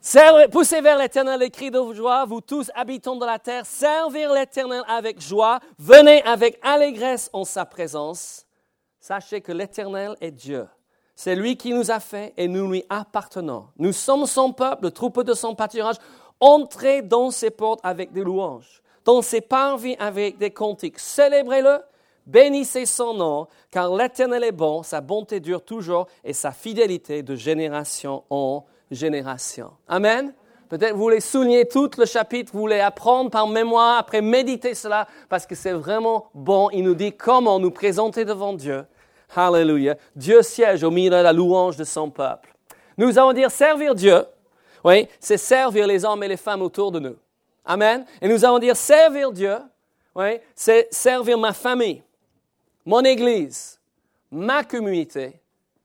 Poussez vers l'Éternel les cris de joie, vous tous habitants de la terre, servir l'Éternel avec joie, venez avec allégresse en sa présence. Sachez que l'Éternel est Dieu. C'est lui qui nous a fait et nous lui appartenons. Nous sommes son peuple, le troupeau de son pâturage. Entrez dans ses portes avec des louanges, dans ses parvis avec des cantiques. Célébrez-le, bénissez son nom, car l'Éternel est bon, sa bonté dure toujours et sa fidélité de génération en génération. Amen. Peut-être vous voulez souligner tout le chapitre, vous voulez apprendre par mémoire, après méditer cela, parce que c'est vraiment bon. Il nous dit comment nous présenter devant Dieu. Alléluia. Dieu siège au milieu de la louange de son peuple. Nous allons dire servir Dieu. Oui, c'est servir les hommes et les femmes autour de nous. Amen. Et nous allons dire servir Dieu. Oui, c'est servir ma famille, mon église, ma communauté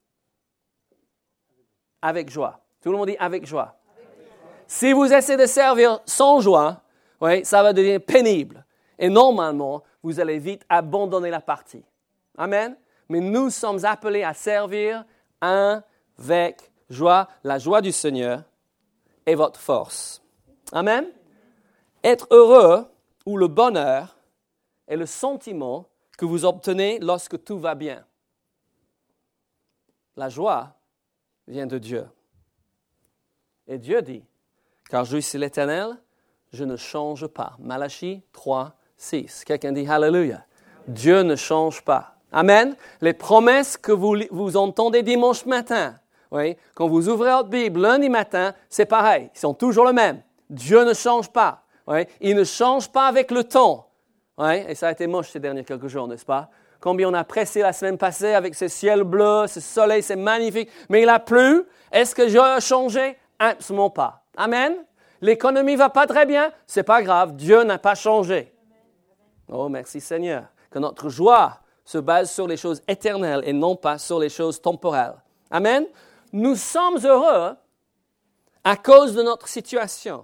avec joie. Tout le monde dit avec joie. Si vous essayez de servir sans joie, oui, ça va devenir pénible. Et normalement, vous allez vite abandonner la partie. Amen. Mais nous sommes appelés à servir avec joie. La joie du Seigneur est votre force. Amen. Être heureux ou le bonheur est le sentiment que vous obtenez lorsque tout va bien. La joie vient de Dieu. Et Dieu dit, car je suis l'Éternel, je ne change pas. Malachie 3, 6. Quelqu'un dit Alléluia. Dieu ne change pas. Amen. Les promesses que vous entendez dimanche matin, oui, quand vous ouvrez votre Bible lundi matin, c'est pareil. Ils sont toujours les mêmes. Dieu ne change pas. Oui. Il ne change pas avec le temps. Oui. Et ça a été moche ces derniers quelques jours, n'est-ce pas? Combien on a apprécié la semaine passée avec ce ciel bleu, ce soleil, c'est magnifique. Mais il a plu. Est-ce que Dieu a changé? Absolument pas. Amen. L'économie ne va pas très bien. Ce n'est pas grave. Dieu n'a pas changé. Oh, merci Seigneur. Que notre joie se base sur les choses éternelles et non pas sur les choses temporelles. Amen. Nous sommes heureux à cause de notre situation.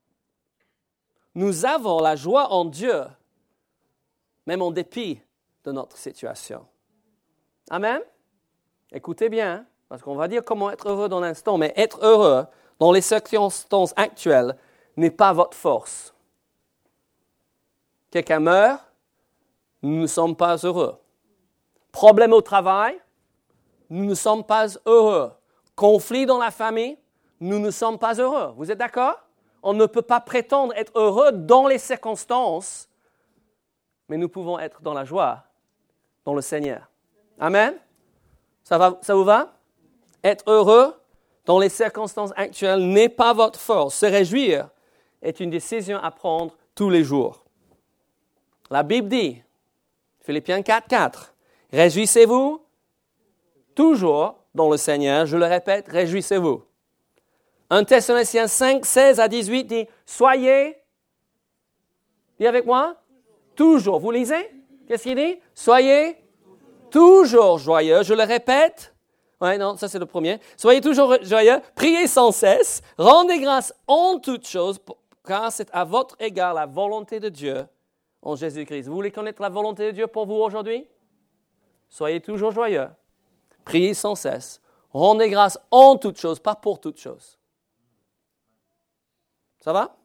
Nous avons la joie en Dieu, même en dépit de notre situation. Amen. Écoutez bien, parce qu'on va dire comment être heureux dans l'instant, mais être heureux dans les circonstances actuelles n'est pas votre force. Quelqu'un meurt, nous ne sommes pas heureux. Problème au travail, nous ne sommes pas heureux. Conflit dans la famille, nous ne sommes pas heureux. Vous êtes d'accord? On ne peut pas prétendre être heureux dans les circonstances, mais nous pouvons être dans la joie, dans le Seigneur. Amen? Ça vous va? Être heureux dans les circonstances actuelles n'est pas votre force. Se réjouir est une décision à prendre tous les jours. La Bible dit, Philippiens 4:4, réjouissez-vous toujours dans le Seigneur. Je le répète, réjouissez-vous. 1 Thessaloniciens 5:16-18 dit, soyez, dis avec moi, toujours. Vous lisez? Qu'est-ce qu'il dit? Soyez toujours joyeux. Je le répète. Oui, non, ça c'est le premier. Soyez toujours joyeux, priez sans cesse, rendez grâce en toutes choses, car c'est à votre égard la volonté de Dieu en Jésus-Christ. Vous voulez connaître la volonté de Dieu pour vous aujourd'hui? Soyez toujours joyeux, priez sans cesse, rendez grâce en toutes choses, pas pour toutes choses. Ça va?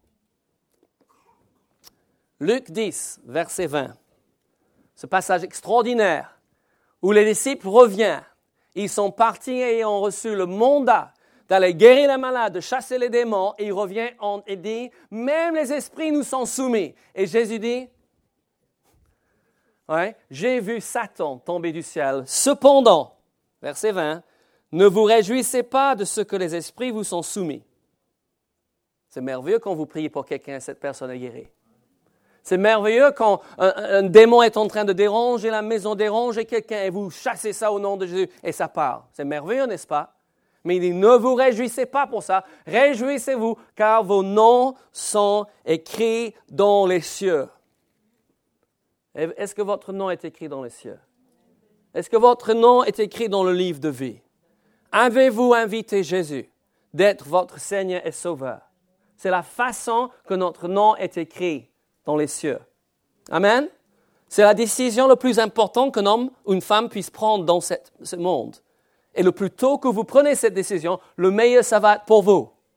Luc 10, verset 20. Ce passage extraordinaire où les disciples reviennent. Ils sont partis et ont reçu le mandat d'aller guérir les malades, de chasser les démons. Et ils reviennent et disent, même les esprits nous sont soumis. Et Jésus dit, ouais, j'ai vu Satan tomber du ciel. Cependant, verset 20, ne vous réjouissez pas de ce que les esprits vous sont soumis. C'est merveilleux quand vous priez pour quelqu'un, cette personne est guérie. C'est merveilleux quand un démon est en train de déranger la maison, déranger quelqu'un et vous chassez ça au nom de Jésus et ça part. C'est merveilleux, n'est-ce pas? Mais il dit, ne vous réjouissez pas pour ça. Réjouissez-vous car vos noms sont écrits dans les cieux. Est-ce que votre nom est écrit dans les cieux? Est-ce que votre nom est écrit dans le livre de vie? Avez-vous invité Jésus d'être votre Seigneur et Sauveur? C'est la façon que notre nom est écrit dans les cieux. Amen. C'est la décision la plus importante qu'un homme ou une femme puisse prendre dans ce monde. Et le plus tôt que vous prenez cette décision, le meilleur ça va être pour vous.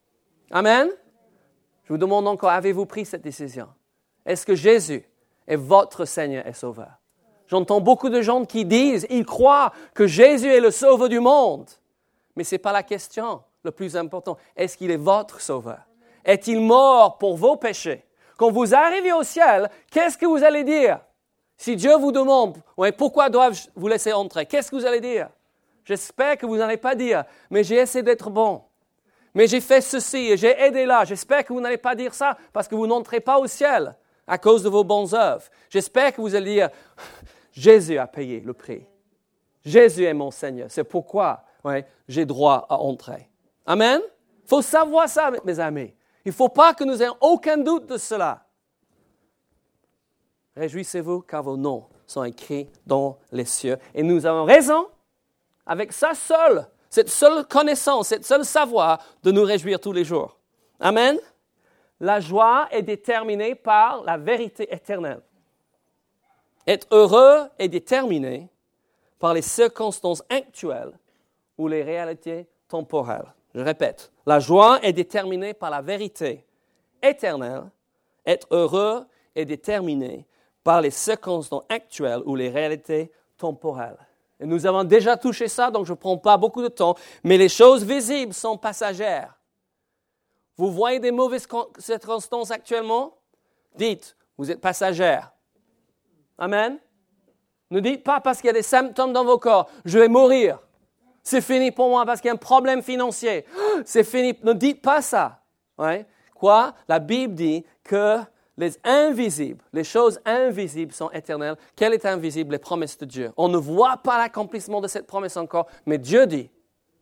Amen. Je vous demande encore, avez-vous pris cette décision? Est-ce que Jésus est votre Seigneur et Sauveur? J'entends beaucoup de gens qui disent, ils croient que Jésus est le Sauveur du monde. Mais ce n'est pas la question le plus important. Est-ce qu'il est votre Sauveur? Est-il mort pour vos péchés? Quand vous arrivez au ciel, qu'est-ce que vous allez dire? Si Dieu vous demande, ouais, pourquoi dois-je vous laisser entrer? Qu'est-ce que vous allez dire? J'espère que vous n'allez pas dire, mais j'ai essayé d'être bon. Mais j'ai fait ceci et j'ai aidé là. J'espère que vous n'allez pas dire ça parce que vous n'entrez pas au ciel à cause de vos bonnes œuvres. J'espère que vous allez dire, Jésus a payé le prix. Jésus est mon Seigneur. C'est pourquoi j'ai droit à entrer. Amen? Il faut savoir ça, mes amis. Il ne faut pas que nous ayons aucun doute de cela. Réjouissez-vous car vos noms sont écrits dans les cieux. Et nous avons raison, avec ça seul, cette seule connaissance, cette seule savoir, de nous réjouir tous les jours. Amen? La joie est déterminée par la vérité éternelle. Être heureux est déterminé par les circonstances actuelles ou les réalités temporelles. Je répète, la joie est déterminée par la vérité éternelle. Être heureux est déterminé par les circonstances actuelles ou les réalités temporelles. Et nous avons déjà touché ça, donc je ne prends pas beaucoup de temps, mais les choses visibles sont passagères. Vous voyez des mauvaises circonstances actuellement? Dites, vous êtes passagère. Amen? Ne dites pas parce qu'il y a des symptômes dans vos corps, je vais mourir. C'est fini pour moi parce qu'il y a un problème financier. C'est fini. Ne dites pas ça. Ouais? Quoi? La Bible dit que les invisibles, les choses invisibles sont éternelles. Quelle est invisible? Les promesses de Dieu. On ne voit pas l'accomplissement de cette promesse encore, mais Dieu dit,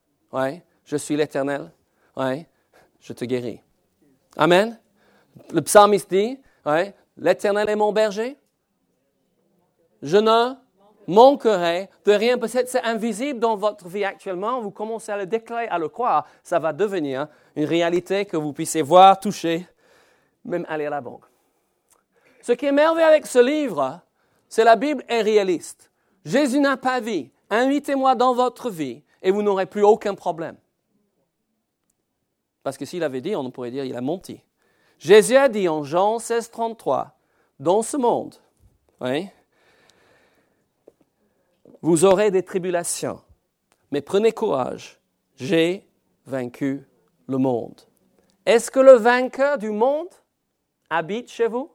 je suis l'Éternel, je te guéris. Amen. Le psalmiste dit, l'Éternel est mon berger. Je ne manquerai de rien. Peut-être c'est invisible dans votre vie actuellement. Vous commencez à le déclarer, à le croire. Ça va devenir une réalité que vous puissiez voir, toucher, même aller à la banque. Ce qui est merveilleux avec ce livre, c'est la Bible est réaliste. Jésus n'a pas dit, invitez-moi dans votre vie et vous n'aurez plus aucun problème. Parce que s'il avait dit, on pourrait dire il a menti. Jésus a dit en Jean 16, 33, dans ce monde, vous aurez des tribulations, mais prenez courage, j'ai vaincu le monde. Est-ce que le vainqueur du monde habite chez vous?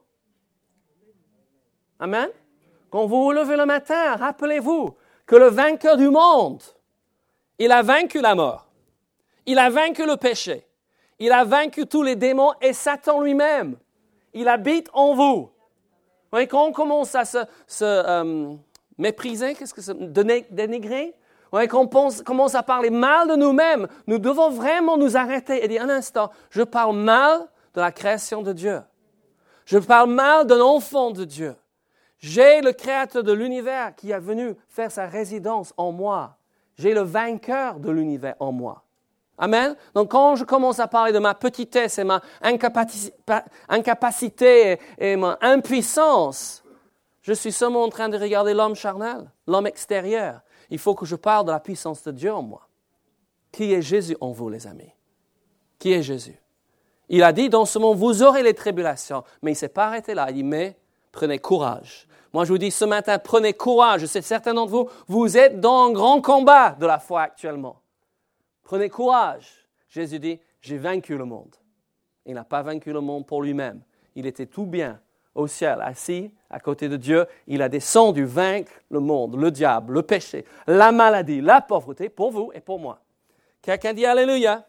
Amen. Quand vous vous levez le matin, rappelez-vous que le vainqueur du monde, il a vaincu la mort. Il a vaincu le péché. Il a vaincu tous les démons et Satan lui-même. Il habite en vous. Oui, quand on commence à se mépriser, qu'est-ce que c'est? Dénigrer? Oui, quand on commence à parler mal de nous-mêmes, nous devons vraiment nous arrêter et dire un instant, je parle mal de la création de Dieu. Je parle mal d'un enfant de Dieu. J'ai le Créateur de l'univers qui est venu faire sa résidence en moi. J'ai le vainqueur de l'univers en moi. Amen. Donc quand je commence à parler de ma petitesse et ma incapacité et ma impuissance, je suis seulement en train de regarder l'homme charnel, l'homme extérieur. Il faut que je parle de la puissance de Dieu en moi. Qui est Jésus en vous, les amis? Qui est Jésus? Il a dit, dans ce monde, vous aurez les tribulations. Mais il ne s'est pas arrêté là. Il dit, mais prenez courage. Moi, je vous dis ce matin, prenez courage. Je sais que certains d'entre vous, vous êtes dans un grand combat de la foi actuellement. Prenez courage. Jésus dit, j'ai vaincu le monde. Il n'a pas vaincu le monde pour lui-même. Il était tout bien au ciel, assis à côté de Dieu. Il a descendu vaincre le monde, le diable, le péché, la maladie, la pauvreté pour vous et pour moi. Quelqu'un dit Alléluia.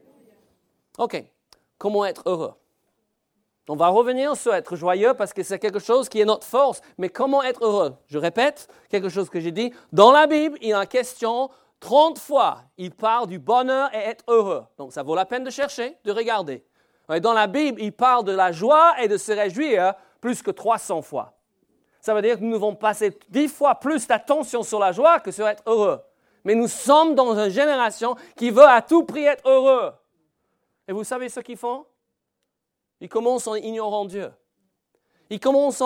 OK. Comment être heureux? On va revenir sur être joyeux parce que c'est quelque chose qui est notre force. Mais comment être heureux? Je répète quelque chose que j'ai dit. Dans la Bible, il y a une question 30 fois. Il parle du bonheur et être heureux. Donc, ça vaut la peine de chercher, de regarder. Dans la Bible, il parle de la joie et de se réjouir plus que 300 fois. Ça veut dire que nous devons passer 10 fois plus d'attention sur la joie que sur être heureux. Mais nous sommes dans une génération qui veut à tout prix être heureux. Et vous savez ce qu'ils font? Ils commencent en ignorant Dieu. Ils commencent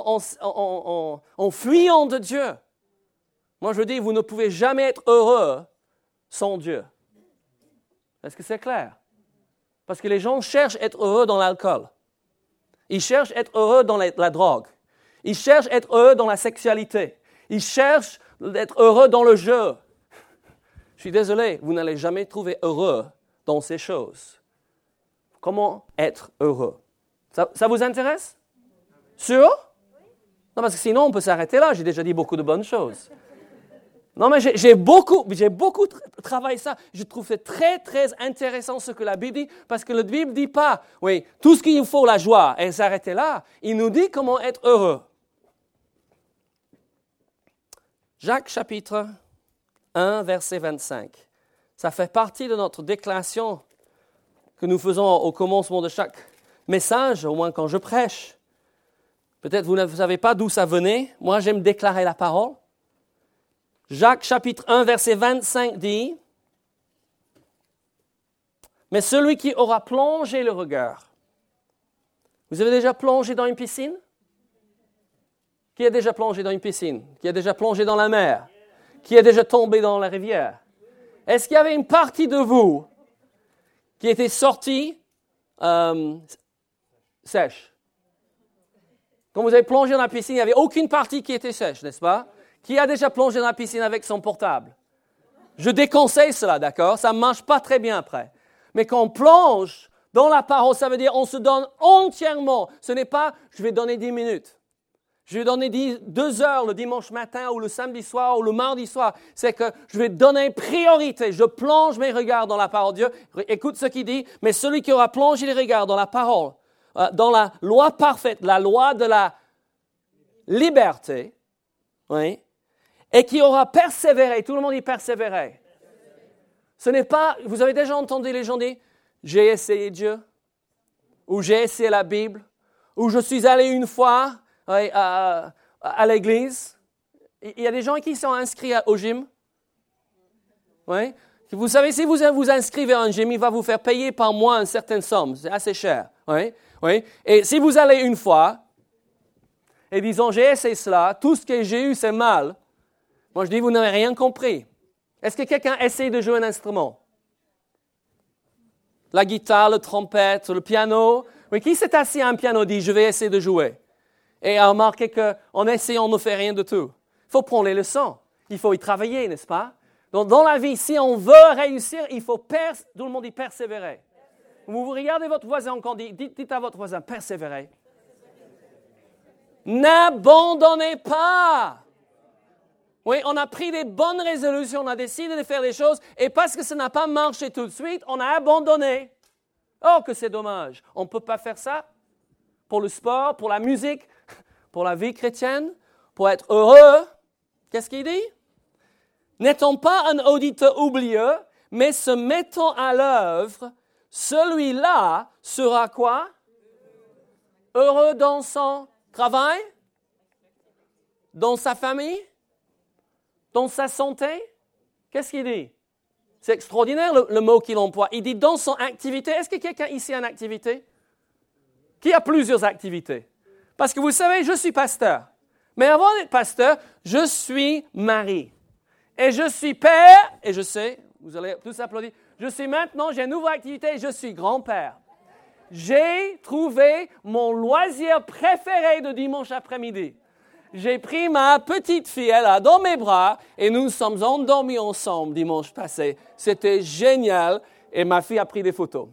en fuyant de Dieu. Moi, je dis, vous ne pouvez jamais être heureux sans Dieu. Est-ce que c'est clair? Parce que les gens cherchent à être heureux dans l'alcool. Ils cherchent à être heureux dans la drogue. Ils cherchent à être heureux dans la sexualité. Ils cherchent à être heureux dans le jeu. Je suis désolé, vous n'allez jamais trouver heureux dans ces choses. Comment être heureux? Ça vous intéresse? Sûr? Non, parce que sinon, on peut s'arrêter là. J'ai déjà dit beaucoup de bonnes choses. Non, mais j'ai beaucoup travaillé ça. Je trouve c'est très, très intéressant ce que la Bible dit, parce que la Bible ne dit pas, oui, tout ce qu'il faut, la joie, et s'arrêter là. Il nous dit comment être heureux. Jacques chapitre 1, verset 25. Ça fait partie de notre déclaration que nous faisons au commencement de chaque message, au moins quand je prêche. Peut-être vous ne savez pas d'où ça venait. Moi, j'aime déclarer la parole. Jacques chapitre 1, verset 25 dit, « Mais celui qui aura plongé le regard. » Vous avez déjà plongé dans une piscine? Qui a déjà plongé dans une piscine? Qui a déjà plongé dans la mer? Qui a déjà tombé dans la rivière? Est-ce qu'il y avait une partie de vous qui était sortie sèche? Quand vous avez plongé dans la piscine, il n'y avait aucune partie qui était sèche, n'est-ce pas? Qui a déjà plongé dans la piscine avec son portable? Je déconseille cela, d'accord? Ça ne marche pas très bien après. Mais quand on plonge dans la parole, ça veut dire on se donne entièrement. Ce n'est pas « je vais donner 10 minutes ». Je vais donner 2 heures le dimanche matin ou le samedi soir ou le mardi soir. C'est que je vais donner priorité. Je plonge mes regards dans la parole de Dieu. Écoute ce qu'il dit. Mais celui qui aura plongé les regards dans la parole, dans la loi parfaite, la loi de la liberté, oui, et qui aura persévéré. Tout le monde dit persévérer. Ce n'est pas, vous avez déjà entendu les gens dire, j'ai essayé Dieu, ou j'ai essayé la Bible, ou je suis allé une fois à l'église. Il y a des gens qui sont inscrits au gym. Oui. Vous savez, si vous vous inscrivez à un gym, il va vous faire payer par mois une certaine somme. C'est assez cher. Oui. Oui. Et si vous allez une fois, et disons, j'ai essayé cela, tout ce que j'ai eu, c'est mal. Moi, je dis, vous n'avez rien compris. Est-ce que quelqu'un essaie de jouer un instrument? La guitare, le trompette, le piano. Oui, qui s'est assis à un piano dit, je vais essayer de jouer. Et a remarqué qu'en essayant, on ne fait rien de tout. Il faut prendre les leçons. Il faut y travailler, n'est-ce pas? Donc, dans la vie, si on veut réussir, il faut tout le monde dit persévérer. Vous regardez votre voisin encore, dites à votre voisin, persévérer. N'abandonnez pas. Oui, on a pris des bonnes résolutions, on a décidé de faire des choses, et parce que ça n'a pas marché tout de suite, on a abandonné. Oh, que c'est dommage. On ne peut pas faire ça pour le sport, pour la musique, pour la vie chrétienne, pour être heureux. Qu'est-ce qu'il dit? N'étant pas un auditeur oublieux, mais se mettant à l'œuvre, celui-là sera quoi? Heureux dans son travail? Dans sa famille? Dans sa santé? Qu'est-ce qu'il dit? C'est extraordinaire le mot qu'il emploie. Il dit dans son activité. Est-ce que quelqu'un ici a une activité? Qui a plusieurs activités? Parce que vous savez, je suis pasteur. Mais avant d'être pasteur, je suis mari. Et je suis père, et je sais, vous allez tous applaudir, j'ai une nouvelle activité, je suis grand-père. J'ai trouvé mon loisir préféré de dimanche après-midi. J'ai pris ma petite fille, elle a dans mes bras, et nous sommes endormis ensemble dimanche passé. C'était génial, et ma fille a pris des photos.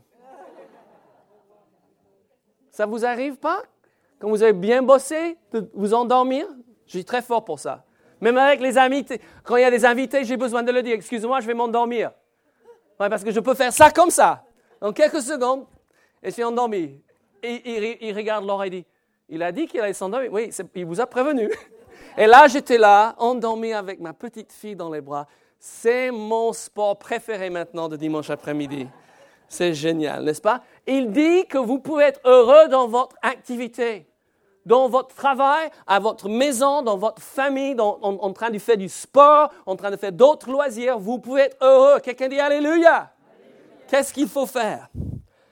Ça vous arrive pas? Quand vous avez bien bossé, de vous endormir? Je suis très fort pour ça. Même avec les amis, quand il y a des invités, j'ai besoin de le dire. Excusez-moi, je vais m'endormir. Ouais, parce que je peux faire ça comme ça. En quelques secondes, et je suis endormi. Et il regarde Laura et dit, il a dit qu'il allait s'endormir. Oui, il vous a prévenu. Et là, j'étais là, endormi avec ma petite fille dans les bras. C'est mon sport préféré maintenant de dimanche après-midi. C'est génial, n'est-ce pas? Il dit que vous pouvez être heureux dans votre activité, dans votre travail, à votre maison, dans votre famille, en train de faire du sport, en train de faire d'autres loisirs. Vous pouvez être heureux. Quelqu'un dit Alléluia. Alléluia. Qu'est-ce qu'il faut faire? Il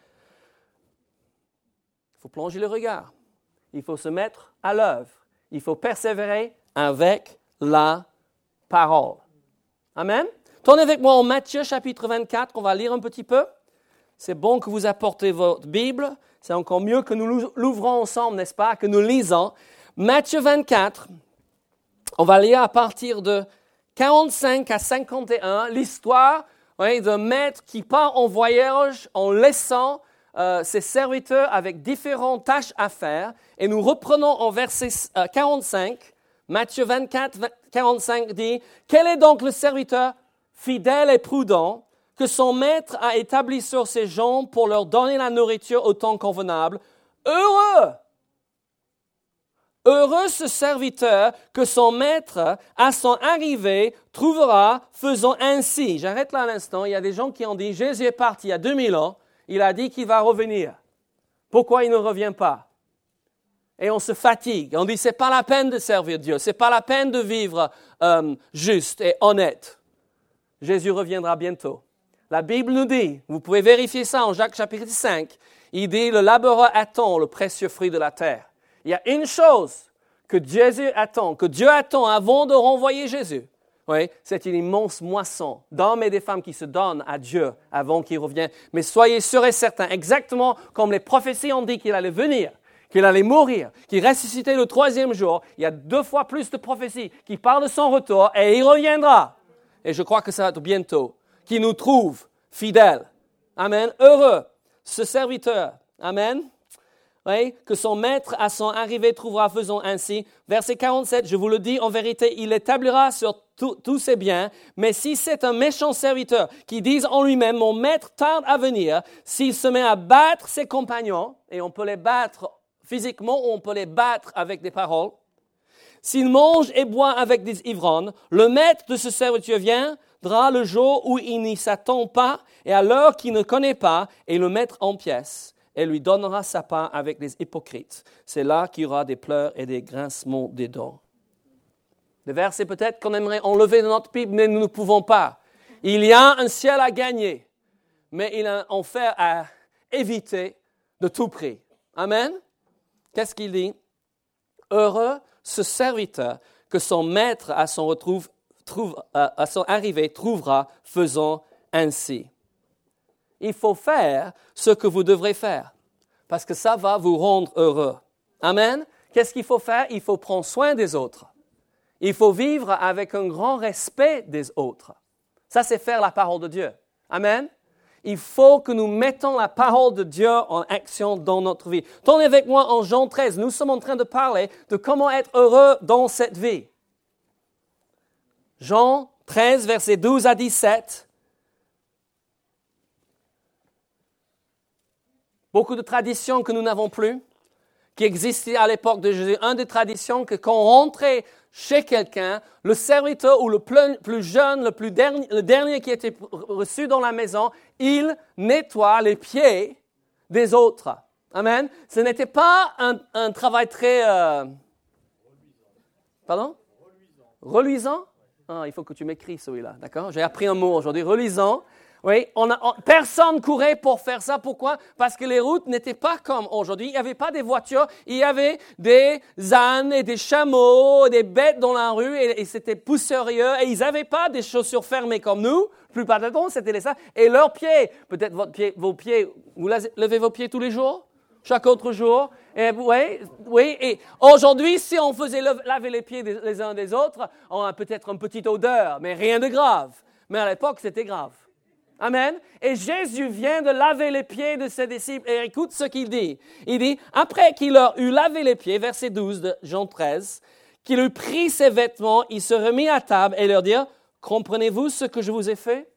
faut plonger le regard. Il faut se mettre à l'œuvre. Il faut persévérer avec la parole. Amen. Tournez avec moi en Matthieu chapitre 24, on va lire un petit peu. c'est bon que vous apportez votre Bible. C'est encore mieux que nous l'ouvrons ensemble, n'est-ce pas, que nous lisons. Matthieu 24, on va lire à partir de 45 à 51, l'histoire d'un maître qui part en voyage en laissant ses serviteurs avec différentes tâches à faire. Et nous reprenons en verset 45, Matthieu 24, 45 dit « Quel est donc le serviteur fidèle et prudent que son maître a établi sur ses gens pour leur donner la nourriture au temps convenable? Heureux! Heureux ce serviteur que son maître, à son arrivée, trouvera faisant ainsi. » J'arrête là un instant. Il y a des gens qui ont dit, Jésus est parti il y a 2000 ans. Il a dit qu'il va revenir. Pourquoi il ne revient pas? Et on se fatigue. On dit, c'est pas la peine de servir Dieu. C'est pas la peine de vivre juste et honnête. Jésus reviendra bientôt. La Bible nous dit, vous pouvez vérifier ça en Jacques chapitre 5, il dit, le laboureur attend le précieux fruit de la terre. Il y a une chose que Dieu attend avant de renvoyer Jésus. Oui, c'est une immense moisson d'hommes et de femmes qui se donnent à Dieu avant qu'il revienne. Mais soyez sûrs et certains, exactement comme les prophéties ont dit qu'il allait venir, qu'il allait mourir, qu'il ressuscitait le 3e jour, il y a 2 fois plus de prophéties qui parlent de son retour et il reviendra. Et je crois que ça va être bientôt. Qui nous trouve fidèles. Amen. Heureux ce serviteur. Amen. Oui, que son maître à son arrivée trouvera faisant ainsi. Verset 47, je vous le dis, en vérité, il établira sur tous ses biens. Mais si c'est un méchant serviteur qui dise en lui-même, mon maître tarde à venir, s'il se met à battre ses compagnons, et on peut les battre physiquement ou on peut les battre avec des paroles, s'il mange et boit avec des ivrognes, le maître de ce serviteur viendra le jour où il n'y s'attend pas et à l'heure qu'il ne connaît pas et le mettre en pièces et lui donnera sa part avec les hypocrites. C'est là qu'il y aura des pleurs et des grincements des dents. Le verset peut-être qu'on aimerait enlever de notre Bible, mais nous ne pouvons pas. Il y a un ciel à gagner, mais il y a un enfer à éviter de tout prix. Amen. Qu'est-ce qu'il dit? Heureux ce serviteur que son maître à son arrivée trouvera faisant ainsi. Il faut faire ce que vous devrez faire, parce que ça va vous rendre heureux. Amen. Qu'est-ce qu'il faut faire? Il faut prendre soin des autres. Il faut vivre avec un grand respect des autres. Ça, c'est faire la parole de Dieu. Amen. Il faut que nous mettons la parole de Dieu en action dans notre vie. Tournez avec moi en Jean 13. Nous sommes en train de parler de comment être heureux dans cette vie. Jean 13, versets 12 à 17. Beaucoup de traditions que nous n'avons plus, qui existaient à l'époque de Jésus. Une des traditions que quand on rentrait chez quelqu'un, le serviteur ou le plus jeune, le dernier qui était reçu dans la maison, il nettoie les pieds des autres. Amen. Ce n'était pas un travail très... Pardon? Reluisant? Ah, il faut que tu m'écris celui-là, d'accord? J'ai appris un mot aujourd'hui, reluisant. Oui, personne courait pour faire ça. Pourquoi? Parce que les routes n'étaient pas comme aujourd'hui. Il n'y avait pas des voitures, il y avait des ânes et des chameaux, des bêtes dans la rue et c'était poussiéreux. Et ils n'avaient pas des chaussures fermées comme nous. La plupart du temps, c'était les ça. Et leurs pieds, peut-être vos pieds, vous levez vos pieds tous les jours? Chaque autre jour? Et, oui. Et aujourd'hui, si on faisait laver les pieds les uns des autres, on a peut-être une petite odeur, mais rien de grave. Mais à l'époque, c'était grave. Amen. Et Jésus vient de laver les pieds de ses disciples. Et écoute ce qu'il dit. Il dit, après qu'il leur eut lavé les pieds, verset 12 de Jean 13, qu'il eut pris ses vêtements, il se remit à table et leur dit, comprenez-vous ce que je vous ai fait?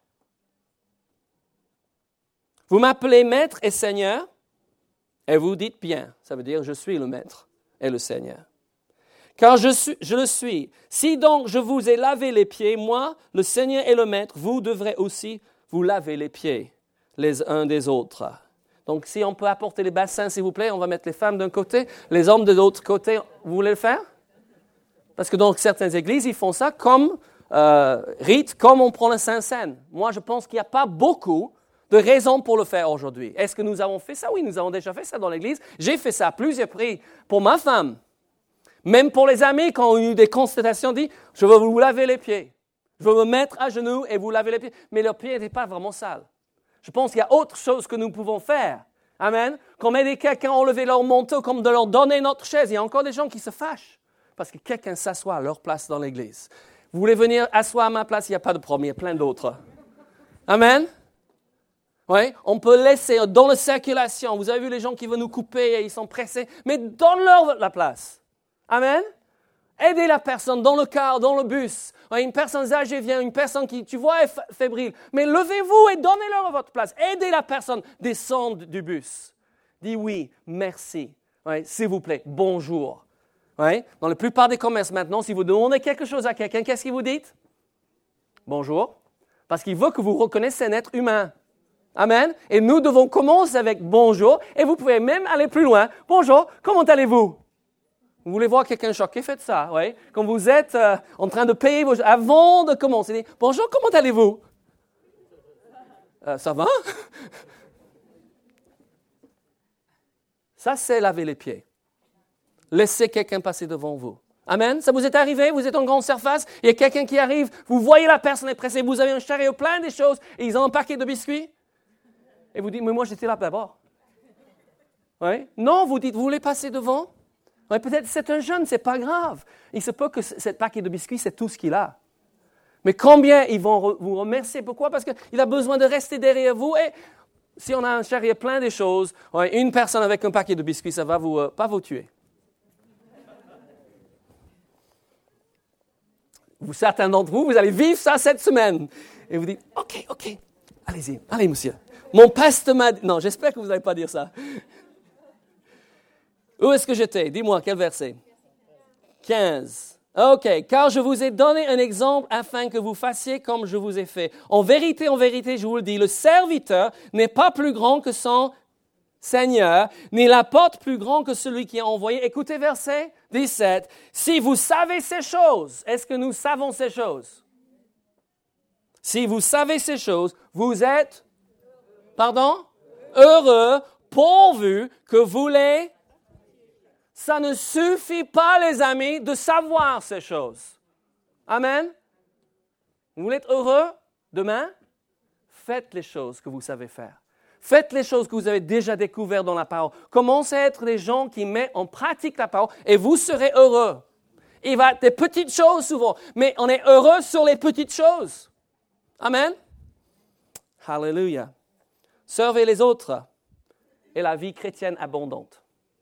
Vous m'appelez maître et seigneur, et vous dites bien. Ça veut dire, je suis le maître et le seigneur. Car je le suis. Si donc je vous ai lavé les pieds, moi, le Seigneur et le Maître, vous devrez aussi vous laver les pieds les uns des autres. Donc, si on peut apporter les bassins, s'il vous plaît, on va mettre les femmes d'un côté, les hommes de l'autre côté. Vous voulez le faire? Parce que dans certaines églises, ils font ça comme rite, comme on prend le Saint-Seine. Moi, je pense qu'il n'y a pas beaucoup de raisons pour le faire aujourd'hui. Est-ce que nous avons fait ça? Oui, nous avons déjà fait ça dans l'église. J'ai fait ça à plusieurs reprises pour ma femme. Même pour les amis, quand on a eu des constatations, dit, je veux vous laver les pieds. Je veux me mettre à genoux et vous laver les pieds. Mais leurs pieds n'étaient pas vraiment sales. Je pense qu'il y a autre chose que nous pouvons faire. Amen. Comme aider quelqu'un à enlever leur manteau, comme de leur donner notre chaise. Il y a encore des gens qui se fâchent parce que quelqu'un s'assoit à leur place dans l'église. Vous voulez venir asseoir à ma place? Il n'y a pas de problème, il y a plein d'autres. Amen. Oui, on peut laisser dans la circulation. Vous avez vu les gens qui veulent nous couper et ils sont pressés. Mais donne-leur la place. Amen. Aidez la personne dans le car, dans le bus. Une personne âgée vient, une personne qui, tu vois, est fébrile. Mais levez-vous et donnez-leur votre place. Aidez la personne, descendre du bus. Dis oui, merci. Oui, s'il vous plaît, bonjour. Oui, dans la plupart des commerces maintenant, si vous demandez quelque chose à quelqu'un, qu'est-ce que vous dites? Bonjour. Parce qu'il veut que vous reconnaissiez un être humain. Amen. Et nous devons commencer avec bonjour. Et vous pouvez même aller plus loin. Bonjour, comment allez-vous? Vous voulez voir quelqu'un choqué, faites ça, oui. Quand vous êtes en train de payer vos... Avant de commencer, dites, bonjour, comment allez-vous? Ça va? Ça, c'est laver les pieds. Laissez quelqu'un passer devant vous. Amen. Ça vous est arrivé? Vous êtes en grande surface, il y a quelqu'un qui arrive, vous voyez la personne est pressée, vous avez un chariot plein de choses, et ils ont un paquet de biscuits. Et vous dites, mais moi, j'étais là d'abord. Oui? Non, vous dites, vous voulez passer devant? Ouais, peut-être c'est un jeune, c'est pas grave. Il se peut que ce paquet de biscuits, c'est tout ce qu'il a. Mais combien ils vont vous remercier? Pourquoi? Parce qu'il a besoin de rester derrière vous. Et si on a un chariot plein de choses, ouais, une personne avec un paquet de biscuits, ça ne va pas vous tuer. Certains d'entre vous, vous allez vivre ça cette semaine. Et vous dites, OK, allez-y, allez monsieur. Mon pasteur m'a dit... Non, j'espère que vous n'allez pas dire ça. Où est-ce que j'étais? Dis-moi, quel verset? 15. OK. Car je vous ai donné un exemple afin que vous fassiez comme je vous ai fait. En vérité, je vous le dis, le serviteur n'est pas plus grand que son Seigneur, ni l'apôtre plus grand que celui qui a envoyé. Écoutez verset 17. Si vous savez ces choses, est-ce que nous savons ces choses? Si vous savez ces choses, vous êtes, heureux, pourvu que vous les... Ça ne suffit pas, les amis, de savoir ces choses. Amen. Vous voulez être heureux demain? Faites les choses que vous savez faire. Faites les choses que vous avez déjà découvertes dans la parole. Commencez à être des gens qui mettent en pratique la parole et vous serez heureux. Il va y avoir des petites choses souvent, mais on est heureux sur les petites choses. Amen. Hallelujah. Servez les autres et la vie chrétienne abondante.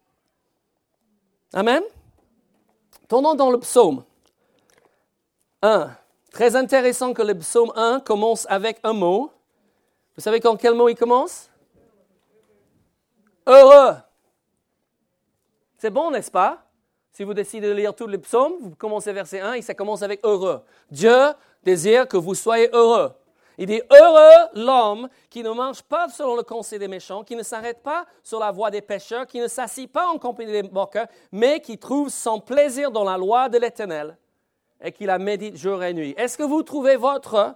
Amen. Tournons dans le psaume 1. Très intéressant que le psaume 1 commence avec un mot. Vous savez quel mot il commence? Heureux. C'est bon, n'est-ce pas? Si vous décidez de lire tous les psaumes, vous commencez verset 1 et ça commence avec heureux. Dieu désire que vous soyez heureux. Il dit, heureux l'homme qui ne marche pas selon le conseil des méchants, qui ne s'arrête pas sur la voie des pécheurs, qui ne s'assied pas en compagnie des moqueurs, mais qui trouve son plaisir dans la loi de l'Éternel et qui la médite jour et nuit. Est-ce que vous trouvez votre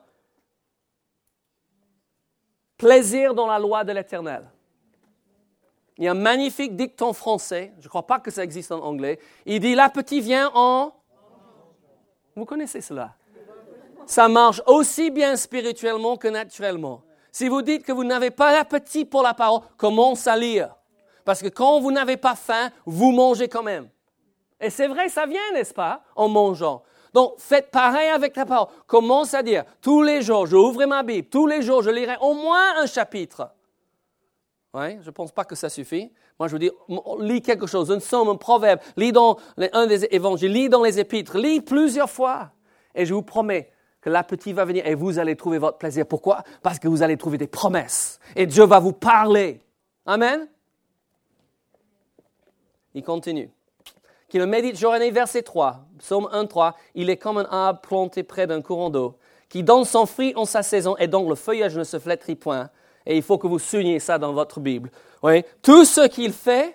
plaisir dans la loi de l'Éternel? Il y a un magnifique dicton français, je ne crois pas que ça existe en anglais. Il dit, l'appétit vient en... Vous connaissez cela? Ça marche aussi bien spirituellement que naturellement. Si vous dites que vous n'avez pas l'appétit pour la parole, commencez à lire. Parce que quand vous n'avez pas faim, vous mangez quand même. Et c'est vrai, ça vient, n'est-ce pas, en mangeant. Donc, faites pareil avec la parole. Commencez à dire, tous les jours, je ouvrirai ma Bible, tous les jours, je lirai au moins un chapitre. Oui, je ne pense pas que ça suffit. Moi, je vous dis, lis quelque chose, un psaume, un proverbe, lis dans un des évangiles, lis dans les épîtres, lis plusieurs fois. Et je vous promets que l'appétit va venir et vous allez trouver votre plaisir. Pourquoi? Parce que vous allez trouver des promesses. Et Dieu va vous parler. Amen? Il continue. Qui le médite jour et nuit, verset 3. Psaume 1, 3. Il est comme un arbre planté près d'un courant d'eau, qui donne son fruit en sa saison et dont le feuillage ne se flétrit point. Et il faut que vous souligniez ça dans votre Bible. Oui? Tout ce qu'il fait,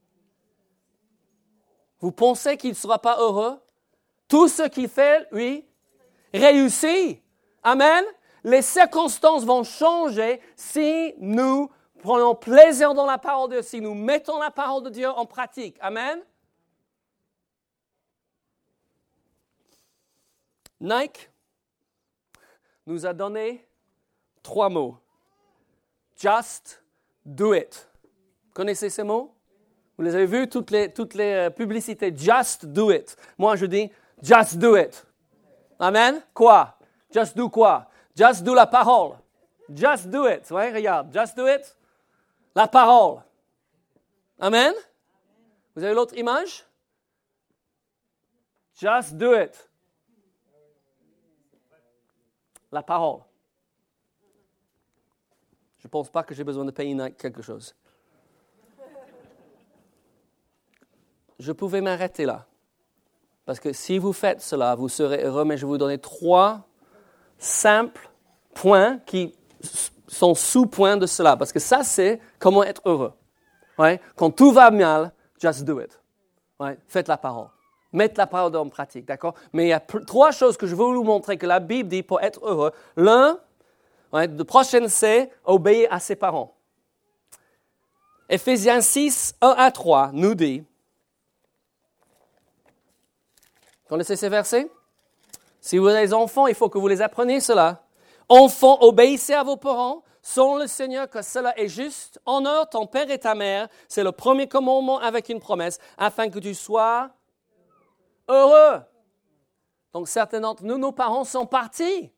vous pensez qu'il ne sera pas heureux? Tout ce qu'il fait, oui, réussit. Amen. Les circonstances vont changer si nous prenons plaisir dans la parole de Dieu, si nous mettons la parole de Dieu en pratique. Amen. Nike nous a donné 3 mots. Just do it. Vous connaissez ces mots? Vous les avez vus, toutes les publicités. Just do it. Moi, je dis, just do it. Amen? Quoi? Just do quoi? Just do la parole. Just do it. Ouais, regarde. Just do it. La parole. Amen? Vous avez l'autre image? Just do it. La parole. Je ne pense pas que j'ai besoin de payer quelque chose. Je pouvais m'arrêter là. Parce que si vous faites cela, vous serez heureux, mais je vais vous donner 3 simples points qui sont sous-points de cela. Parce que ça, c'est comment être heureux. Ouais? Quand tout va mal, just do it. Ouais? Faites la parole. Mettez la parole en pratique, d'accord? Mais il y a 3 choses que je veux vous montrer que la Bible dit pour être heureux. L'un, le prochain, c'est obéir à ses parents. Éphésiens 6, 1 à 3 nous dit, connaissez ces versets? Si vous avez des enfants, il faut que vous les appreniez cela. Enfants, obéissez à vos parents, selon le Seigneur, que cela est juste. Honore ton père et ta mère. C'est le premier commandement avec une promesse, afin que tu sois heureux. Donc, certains d'entre nous, nos parents sont partis.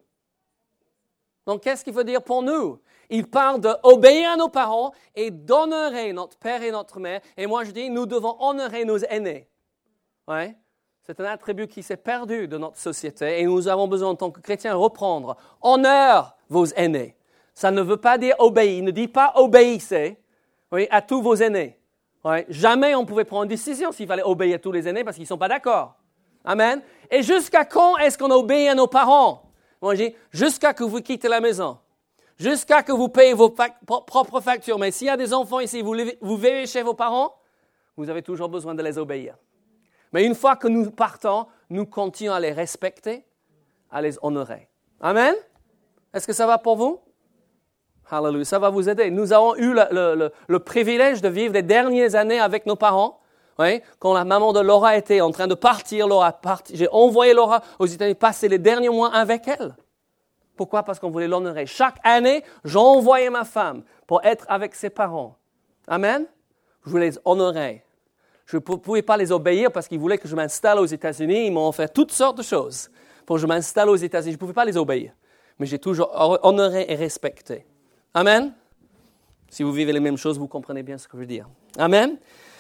Donc, qu'est-ce qu'il veut dire pour nous? Il parle d'obéir à nos parents et d'honorer notre père et notre mère. Et moi, je dis, nous devons honorer nos aînés. Ouais? C'est un attribut qui s'est perdu de notre société et nous avons besoin, en tant que chrétiens, de reprendre. Honore vos aînés. Ça ne veut pas dire obéir. Il ne dit pas obéissez à tous vos aînés. Ouais. Jamais on pouvait prendre une décision s'il fallait obéir à tous les aînés parce qu'ils ne sont pas d'accord. Amen. Et jusqu'à quand est-ce qu'on obéit à nos parents? Moi, je dis, jusqu'à que vous quittez la maison. Jusqu'à que vous payez vos propres factures. Mais s'il y a des enfants ici, vous vivez chez vos parents, vous avez toujours besoin de les obéir. Mais une fois que nous partons, nous continuons à les respecter, à les honorer. Amen? Est-ce que ça va pour vous? Hallelujah, ça va vous aider. Nous avons eu le privilège de vivre les dernières années avec nos parents. Oui? Quand la maman de Laura était en train de partir, j'ai envoyé Laura aux États-Unis passer les derniers mois avec elle. Pourquoi? Parce qu'on voulait l'honorer. Chaque année, j'envoyais ma femme pour être avec ses parents. Amen? Je voulais les honorer. Je ne pouvais pas les obéir parce qu'ils voulaient que je m'installe aux États-Unis. Ils m'ont fait toutes sortes de choses pour que je m'installe aux États-Unis. Je ne pouvais pas les obéir. Mais j'ai toujours honoré et respecté. Amen? Si vous vivez les mêmes choses, vous comprenez bien ce que je veux dire. Amen?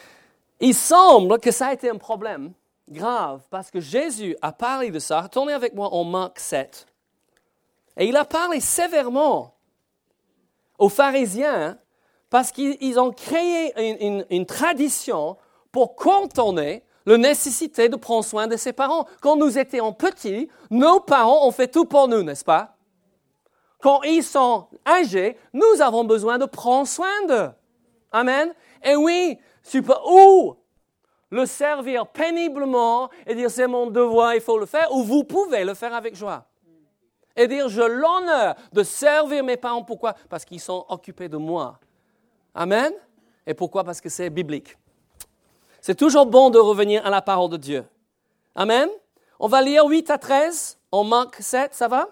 Il semble que ça a été un problème grave parce que Jésus a parlé de ça. Retournez avec moi en Marc 7. Et il a parlé sévèrement aux pharisiens parce qu'ils ont créé une tradition pour contourner la nécessité de prendre soin de ses parents. Quand nous étions petits, nos parents ont fait tout pour nous, n'est-ce pas? Quand ils sont âgés, nous avons besoin de prendre soin d'eux. Amen. Et oui, tu peux ou le servir péniblement et dire c'est mon devoir, il faut le faire, ou vous pouvez le faire avec joie. Et dire je l'honneur de servir mes parents. Pourquoi? Parce qu'ils sont occupés de moi. Amen. Et pourquoi? Parce que c'est biblique. C'est toujours bon de revenir à la parole de Dieu. Amen. On va lire 8 à 13 en Marc 7, ça va?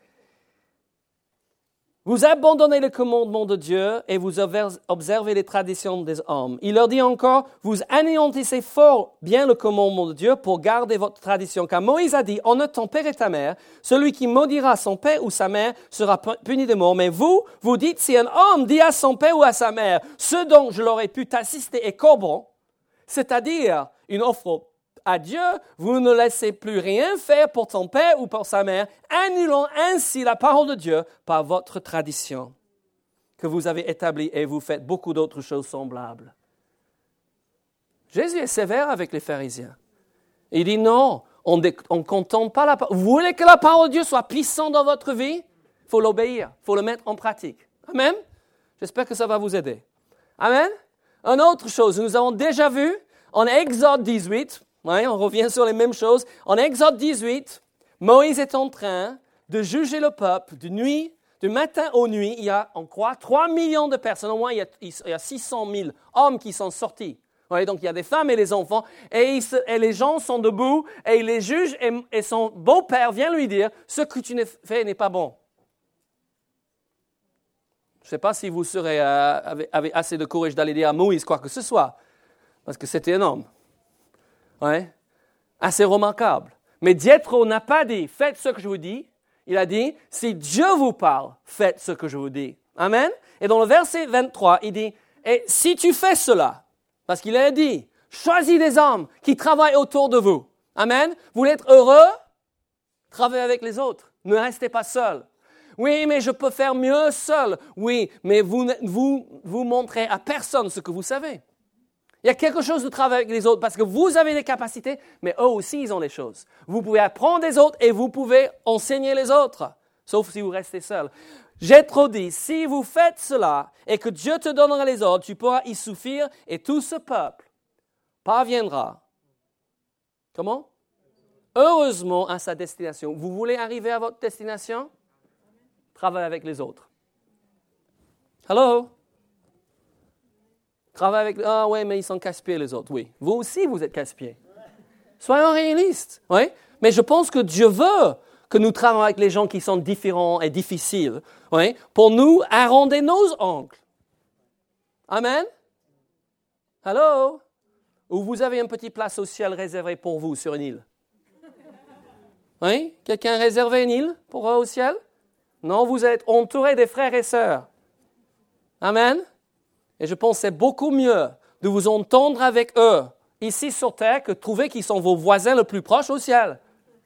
Vous abandonnez le commandement de Dieu et vous observez les traditions des hommes. Il leur dit encore, vous anéantissez fort bien le commandement de Dieu pour garder votre tradition. Car Moïse a dit, honore ton père et ta mère. Celui qui maudira son père ou sa mère sera puni de mort. Mais vous dites, si un homme dit à son père ou à sa mère, ce dont je l'aurais pu t'assister est corban, c'est-à-dire une offre à Dieu, vous ne laissez plus rien faire pour ton père ou pour sa mère, annulant ainsi la parole de Dieu par votre tradition que vous avez établie et vous faites beaucoup d'autres choses semblables. Jésus est sévère avec les pharisiens. Il dit non, on ne contemple pas la parole. Vous voulez que la parole de Dieu soit puissante dans votre vie? Il faut l'obéir, il faut le mettre en pratique. Amen? J'espère que ça va vous aider. Amen? Une autre chose, nous avons déjà vu en Exode 18, on revient sur les mêmes choses. En Exode 18, Moïse est en train de juger le peuple de nuit, du matin aux nuit. Il y a, on croit, 3 millions de personnes. Au moins, il y a 600 000 hommes qui sont sortis. Donc, il y a des femmes et des enfants. Et les gens sont debout et il les juge. Et son beau-père vient lui dire, ce que tu fais n'est pas bon. Je ne sais pas si vous avez assez de courage d'aller dire à Moïse quoi que ce soit, parce que c'était un homme. Ouais. Assez remarquable. Mais Jéthro n'a pas dit « faites ce que je vous dis ». Il a dit « si Dieu vous parle, faites ce que je vous dis ». Amen. Et dans le verset 23, il dit « et si tu fais cela », parce qu'il a dit « choisis des hommes qui travaillent autour de vous ». Amen. Vous voulez être heureux? Travaillez avec les autres. Ne restez pas seul. Oui, mais je peux faire mieux seul. Oui, mais vous montrez à personne ce que vous savez. Il y a quelque chose de travailler avec les autres parce que vous avez des capacités, mais eux aussi, ils ont des choses. Vous pouvez apprendre des autres et vous pouvez enseigner les autres, sauf si vous restez seul. J'ai trop dit, si vous faites cela et que Dieu te donnera les ordres, tu pourras y suffire et tout ce peuple parviendra. Comment? Heureusement à sa destination. Vous voulez arriver à votre destination? Travaillez avec les autres. Hello? Travaille avec... Ah oui, mais ils sont casse-pieds les autres. Oui. Vous aussi, vous êtes casse-pieds. Soyons réalistes. Oui. Mais je pense que Dieu veut que nous travaillions avec les gens qui sont différents et difficiles. Oui. Pour nous arrondir nos ongles. Amen. Hello? Ou vous avez une petite place au ciel réservée pour vous sur une île? Oui? Quelqu'un a réservé une île pour eux au ciel? Non, vous êtes entourés des frères et sœurs. Amen. Et je pense que c'est beaucoup mieux de vous entendre avec eux ici sur terre que de trouver qu'ils sont vos voisins les plus proches au ciel.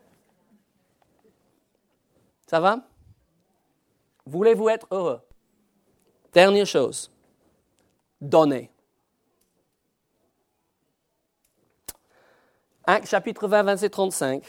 Ça va? Voulez-vous être heureux? Dernière chose. Donnez. Actes chapitre 20, verset 35.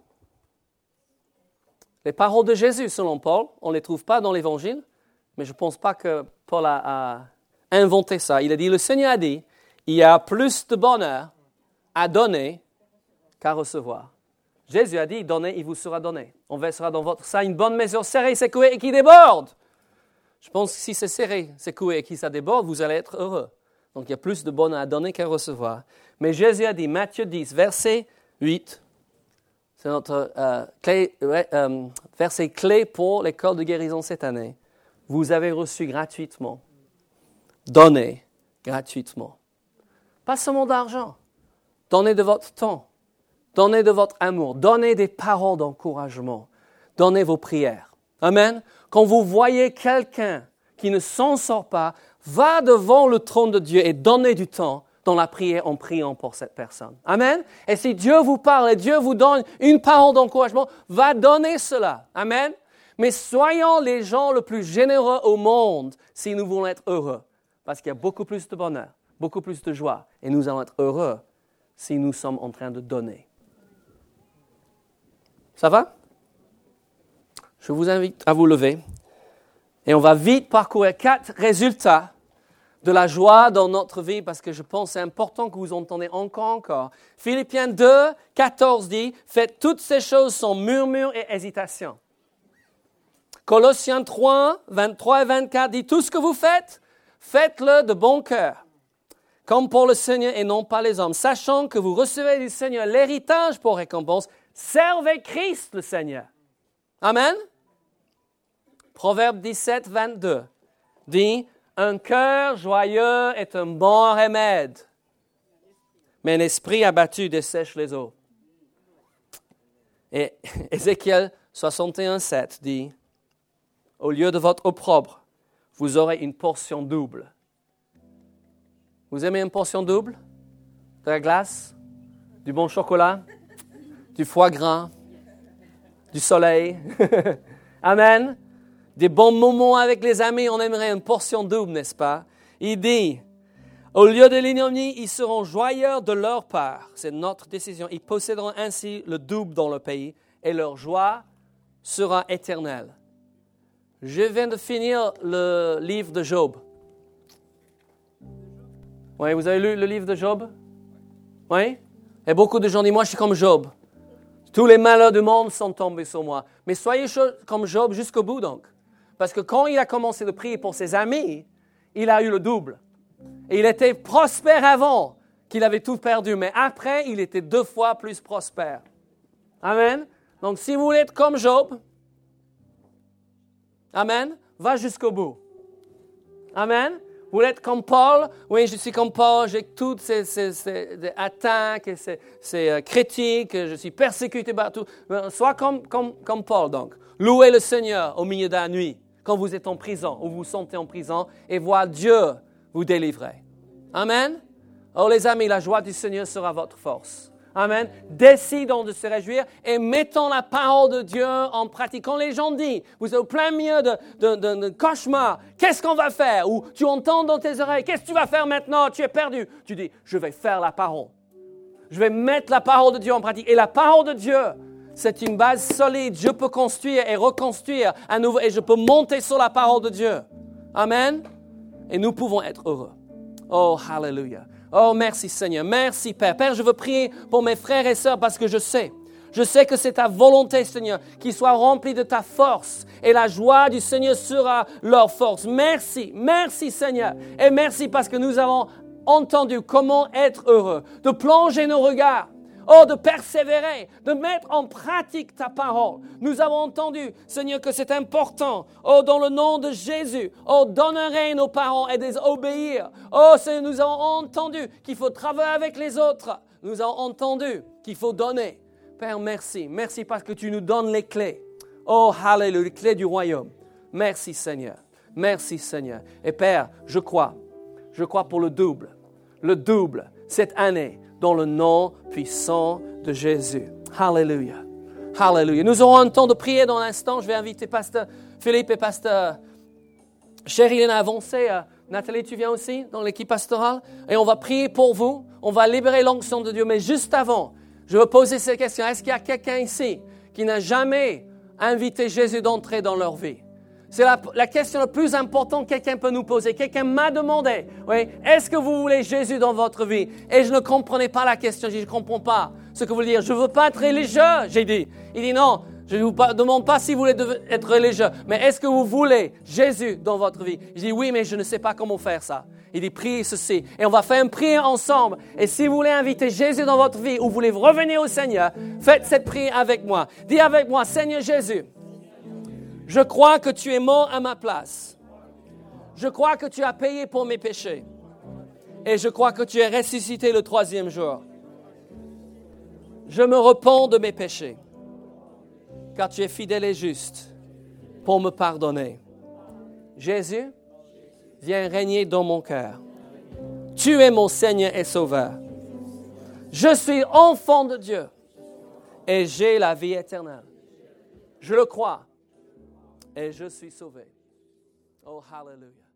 Les paroles de Jésus, selon Paul, on ne les trouve pas dans l'Évangile, mais je ne pense pas que Paul a inventé ça. Il a dit, le Seigneur a dit, il y a plus de bonheur à donner qu'à recevoir. Jésus a dit, donnez, il vous sera donné. On versera dans votre sein une bonne mesure serrée, secouée et qui déborde. Je pense que si c'est serré, secoué et qui ça déborde, vous allez être heureux. Donc il y a plus de bonheur à donner qu'à recevoir. Mais Jésus a dit, Matthieu 10, verset 8, c'est notre verset clé pour l'école de guérison cette année. Vous avez reçu gratuitement. Donnez gratuitement. Pas seulement d'argent. Donnez de votre temps. Donnez de votre amour. Donnez des paroles d'encouragement. Donnez vos prières. Amen. Quand vous voyez quelqu'un qui ne s'en sort pas, va devant le trône de Dieu et donnez du temps dans la prière en priant pour cette personne. Amen. Et si Dieu vous parle et Dieu vous donne une parole d'encouragement, va donner cela. Amen. Mais soyons les gens les plus généreux au monde si nous voulons être heureux. Parce qu'il y a beaucoup plus de bonheur, beaucoup plus de joie. Et nous allons être heureux si nous sommes en train de donner. Ça va? Je vous invite à vous lever. Et on va vite parcourir 4 résultats de la joie dans notre vie, parce que je pense que c'est important que vous entendiez encore. Philippiens 2, 14 dit, « Faites toutes ces choses sans murmure et hésitation. » Colossiens 3, 23 et 24 dit, « Tout ce que vous faites, faites-le de bon cœur, comme pour le Seigneur et non pas les hommes, sachant que vous recevez du Seigneur l'héritage pour récompense. Servez Christ le Seigneur. » Amen. Proverbe 17, 22 dit, « Un cœur joyeux est un bon remède, mais un esprit abattu dessèche les eaux. » Et Ézéchiel 61, 7 dit, « Au lieu de votre opprobre, vous aurez une portion double. » Vous aimez une portion double? De la glace? Du bon chocolat? Du foie gras? Du soleil? Amen. Des bons moments avec les amis, on aimerait une portion double, n'est-ce pas? Il dit, au lieu de l'ignominie, ils seront joyeux de leur part. C'est notre décision. Ils posséderont ainsi le double dans le pays et leur joie sera éternelle. Je viens de finir le livre de Job. Oui, vous avez lu le livre de Job? Oui? Et beaucoup de gens disent, moi je suis comme Job. Tous les malheurs du monde sont tombés sur moi. Mais soyez comme Job jusqu'au bout donc. Parce que quand il a commencé de prier pour ses amis, il a eu le double. Et il était prospère avant qu'il avait tout perdu. Mais après, il était 2 fois plus prospère. Amen. Donc si vous voulez être comme Job, amen, va jusqu'au bout. Amen. Vous voulez être comme Paul? Oui, je suis comme Paul, j'ai toutes ces attaques, et ces critiques, je suis persécuté partout. Sois comme Paul, donc. Louez le Seigneur au milieu de la nuit, quand vous êtes en prison, ou vous vous sentez en prison, et voir Dieu vous délivrer. Amen. Oh les amis, la joie du Seigneur sera votre force. Amen. Décidons de se réjouir et mettons la parole de Dieu en pratique. Quand les gens disent, vous êtes au plein milieu de cauchemar, qu'est-ce qu'on va faire? Ou tu entends dans tes oreilles, qu'est-ce que tu vas faire maintenant? Tu es perdu. Tu dis, je vais faire la parole. Je vais mettre la parole de Dieu en pratique. Et la parole de Dieu, c'est une base solide. Je peux construire et reconstruire à nouveau et je peux monter sur la parole de Dieu. Amen. Et nous pouvons être heureux. Oh, hallelujah. Oh, merci Seigneur. Merci Père. Père, je veux prier pour mes frères et sœurs parce que je sais que c'est ta volonté, Seigneur, qu'ils soient remplis de ta force et la joie du Seigneur sera leur force. Merci, merci Seigneur. Et merci parce que nous avons entendu comment être heureux, de plonger nos regards. Oh, de persévérer, de mettre en pratique ta parole. Nous avons entendu, Seigneur, que c'est important. Oh, dans le nom de Jésus, oh, d'honorer nos parents et de les obéir. Oh, Seigneur, nous avons entendu qu'il faut travailler avec les autres. Nous avons entendu qu'il faut donner. Père, merci. Merci parce que tu nous donnes les clés. Oh, hallelujah, les clés du royaume. Merci, Seigneur. Merci, Seigneur. Et Père, je crois pour le double cette année. Dans le nom puissant de Jésus. Hallelujah. Hallelujah. Nous aurons un temps de prier dans l'instant. Je vais inviter Pasteur Philippe et Pasteur Cheryl à avancer. Nathalie, tu viens aussi dans l'équipe pastorale. Et on va prier pour vous. On va libérer l'onction de Dieu. Mais juste avant, je veux poser cette question. Est-ce qu'il y a quelqu'un ici qui n'a jamais invité Jésus d'entrer dans leur vie? C'est la question la plus importante que quelqu'un peut nous poser. Quelqu'un m'a demandé, oui, est-ce que vous voulez Jésus dans votre vie? Et je ne comprenais pas la question. Je ne comprends pas ce que vous voulez dire. Je ne veux pas être religieux, j'ai dit. Il dit non, je ne vous demande pas si vous voulez être religieux, mais est-ce que vous voulez Jésus dans votre vie? Je dis oui, mais je ne sais pas comment faire ça. Il dit priez ceci. Et on va faire une prière ensemble. Et si vous voulez inviter Jésus dans votre vie ou vous voulez revenir au Seigneur, faites cette prière avec moi. Dis avec moi, Seigneur Jésus. Je crois que tu es mort à ma place. Je crois que tu as payé pour mes péchés. Et je crois que tu es ressuscité le 3e jour. Je me repens de mes péchés, car tu es fidèle et juste pour me pardonner. Jésus, viens régner dans mon cœur. Tu es mon Seigneur et Sauveur. Je suis enfant de Dieu et j'ai la vie éternelle. Je le crois. Et je suis sauvé. Oh, hallelujah.